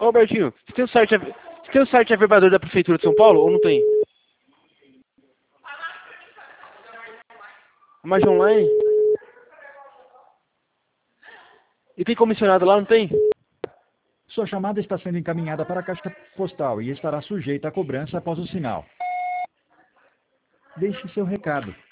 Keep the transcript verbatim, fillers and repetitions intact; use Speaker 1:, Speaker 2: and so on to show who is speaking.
Speaker 1: Ô, Albertinho, você tem o site, você tem o site Averbador da Prefeitura de São Paulo ou não tem? A Margem Online? E tem comissionado lá, não tem?
Speaker 2: Sua chamada está sendo encaminhada para a caixa postal e estará sujeita a cobrança após o sinal. Deixe seu recado.